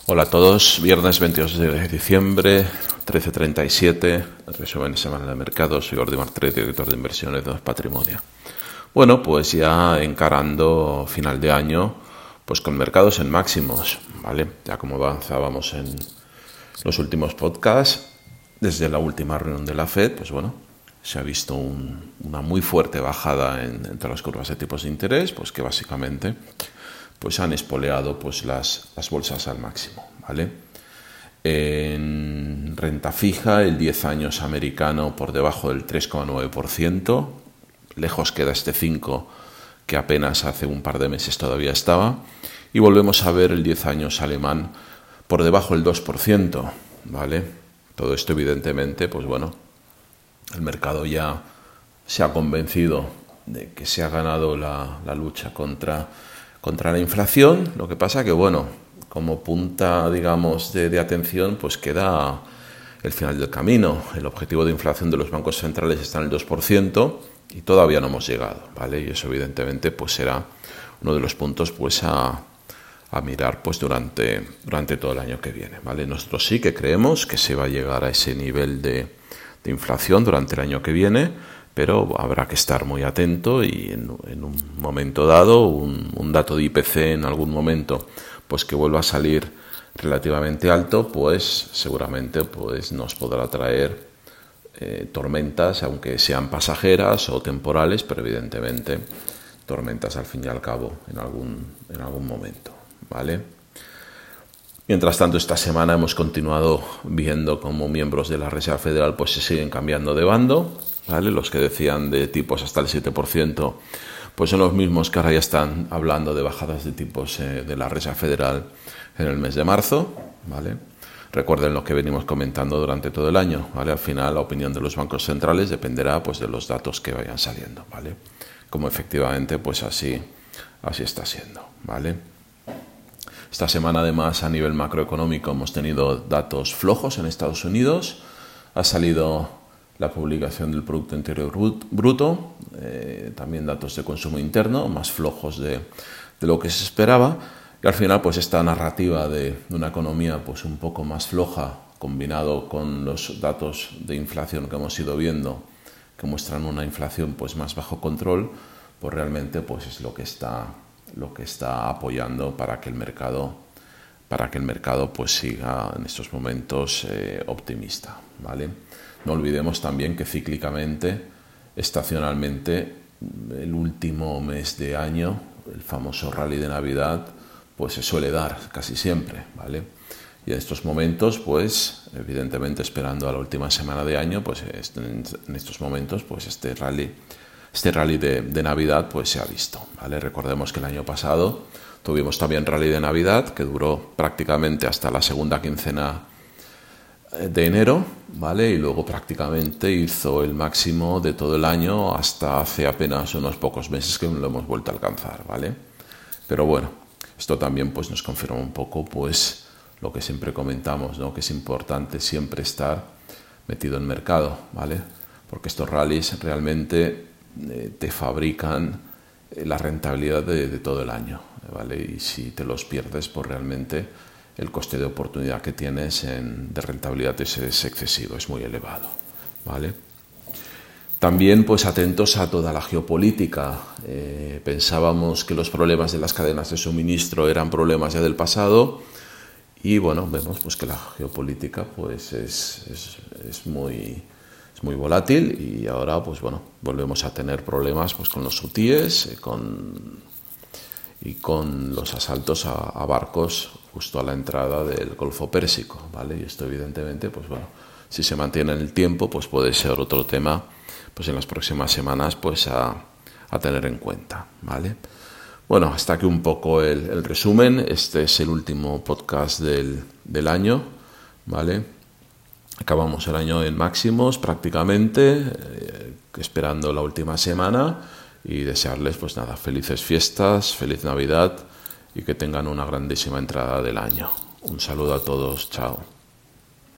Hola a todos, viernes 22 de diciembre, 13:37, resumen de semana de mercado. Soy Jordi Martret, director de inversiones de Dos Patrimonio. Bueno, pues ya encarando final de año, pues con mercados en máximos, ¿vale? Ya como avanzábamos en los últimos podcasts, desde la última reunión de la FED, pues bueno, se ha visto una muy fuerte bajada entre las curvas de tipos de interés, pues que básicamente pues han espoleado pues las bolsas al máximo, ¿vale? En renta fija, el 10 años americano por debajo del 3,9%, lejos queda este 5 que apenas hace un par de meses todavía estaba, y volvemos a ver el 10 años alemán por debajo del 2%, ¿vale? Todo esto evidentemente, pues bueno, el mercado ya se ha convencido de que se ha ganado la lucha contra la inflación. Lo que pasa que, bueno, como punta, digamos, de atención, pues queda el final del camino. El objetivo de inflación de los bancos centrales está en el 2% y todavía no hemos llegado, ¿vale? Y eso, evidentemente, pues será uno de los puntos pues a mirar pues durante todo el año que viene, ¿vale? Nosotros sí que creemos que se va a llegar a ese nivel de inflación durante el año que viene, pero habrá que estar muy atento y en un momento dado, un dato de IPC en algún momento pues que vuelva a salir relativamente alto, pues seguramente pues nos podrá traer tormentas, aunque sean pasajeras o temporales, pero evidentemente tormentas al fin y al cabo en algún momento, ¿vale? Mientras tanto, esta semana hemos continuado viendo cómo miembros de la Reserva Federal pues se siguen cambiando de bando, ¿vale? Los que decían de tipos hasta el 7%, pues son los mismos que ahora ya están hablando de bajadas de tipos de la Reserva Federal en el mes de marzo, ¿vale? Recuerden lo que venimos comentando durante todo el año, ¿vale? Al final la opinión de los bancos centrales dependerá pues de los datos que vayan saliendo, ¿vale? Como efectivamente pues así está siendo, ¿vale? Esta semana, además, a nivel macroeconómico hemos tenido datos flojos en Estados Unidos. Ha salido la publicación del Producto Interior Bruto, también datos de consumo interno, más flojos de lo que se esperaba. Y al final, pues esta narrativa de una economía pues un poco más floja, combinado con los datos de inflación que hemos ido viendo, que muestran una inflación pues más bajo control, pues realmente pues es lo que está apoyando para que el mercado pues siga en estos momentos optimista, ¿vale? No olvidemos también que cíclicamente, estacionalmente, el último mes de año, el famoso rally de Navidad, pues se suele dar casi siempre, ¿vale? Y en estos momentos, pues evidentemente esperando a la última semana de año, pues en estos momentos, pues este rally de Navidad pues se ha visto, ¿vale? Recordemos que el año pasado tuvimos también rally de Navidad que duró prácticamente hasta la segunda quincena de enero, ¿vale? Y luego prácticamente hizo el máximo de todo el año hasta hace apenas unos pocos meses que no lo hemos vuelto a alcanzar, ¿vale? Pero bueno, esto también pues nos confirma un poco pues lo que siempre comentamos, ¿no? Que es importante siempre estar metido en mercado, ¿vale? Porque estos rallies realmente te fabrican la rentabilidad de todo el año, ¿vale? Y si te los pierdes, pues realmente el coste de oportunidad que tienes de rentabilidad es excesivo, es muy elevado, ¿vale? También pues atentos a toda la geopolítica. Pensábamos que los problemas de las cadenas de suministro eran problemas ya del pasado y bueno, vemos pues que la geopolítica pues es muy volátil y ahora pues bueno, volvemos a tener problemas pues con los hutíes y con los asaltos a barcos justo a la entrada del Golfo Pérsico, ¿vale? Y esto evidentemente pues bueno, si se mantiene en el tiempo pues puede ser otro tema pues en las próximas semanas pues a tener en cuenta, ¿vale? Bueno, hasta aquí un poco el resumen. Este es el último podcast del año, ¿vale? Acabamos el año en máximos prácticamente, esperando la última semana y desearles pues nada, felices fiestas, feliz Navidad y que tengan una grandísima entrada del año. Un saludo a todos, chao.